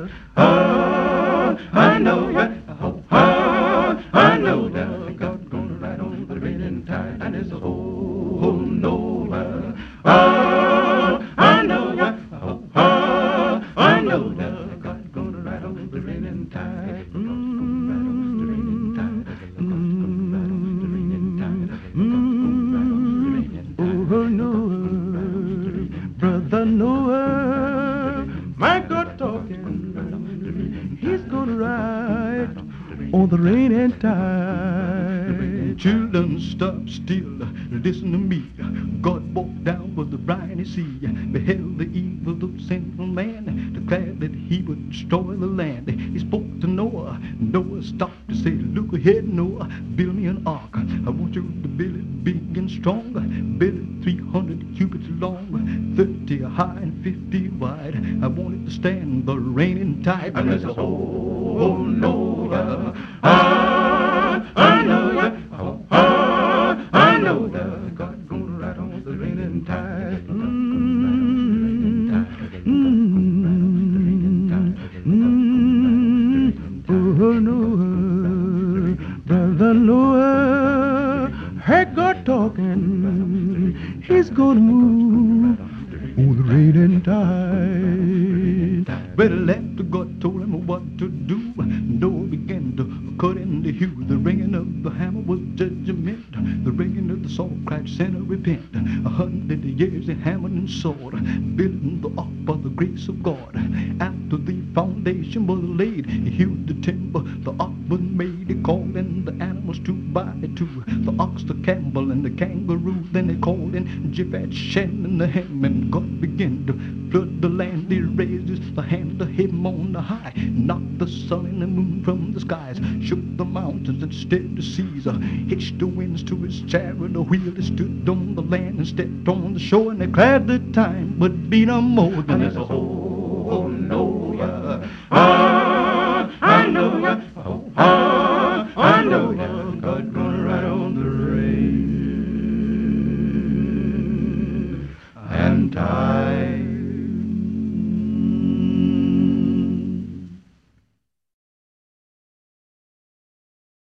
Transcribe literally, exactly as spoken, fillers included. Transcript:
Oh, I know that. Oh, oh, I know that. God's gonna ride on the raining tide, and it's a oh no. Oh, I know that. Oh, oh, I know that. God's gonna ride on the raining tide. God's gonna ride on the raining tide. God's gonna ride on the raining tide. God's gonna ride on the raining tide. Oh, Noah, brother Noah, my God talking, he's gonna ride on the raining tide. Children, stop still, listen to me. God walked down with the briny sea, beheld the evil of sinful man, declared that he would destroy the land. He spoke to Noah. Noah stopped to say, look ahead, Noah, build me an ark. I want you to build it big and strong. Build it three hundred cubits long, thirty high and fifty wide. I want it to stand the raining tide. And there's a oh Noah, ah, I know that. Oh, ah, I know that. God's gonna ride on the raining tide. Oh, Noah, brother Noah, heard God talking, he's gonna move on the raining tide. Well, after God told him what to do, Noah began to cut into hew. The ringing of the hammer was judgment. The ringing of the sword cried, sinner, repent. A hundred years he hammered and sword, building the ark by the grace of God. After the foundation was laid, he hewed the timber, the ark was made. He called in the animals two by two, the ox, the camel, and the kangaroo. Then he called in Japhet, Shem, and the Ham, and God began to flood the land. He raised the hand of him on the high, knocked the sun and the moon from the skies, shook the mountains and stirred the seas, uh, hitched the winds to his chariot, a wheel. He stood on the land and stepped on the shore, and declared the time would be no more than And it's there's a a whole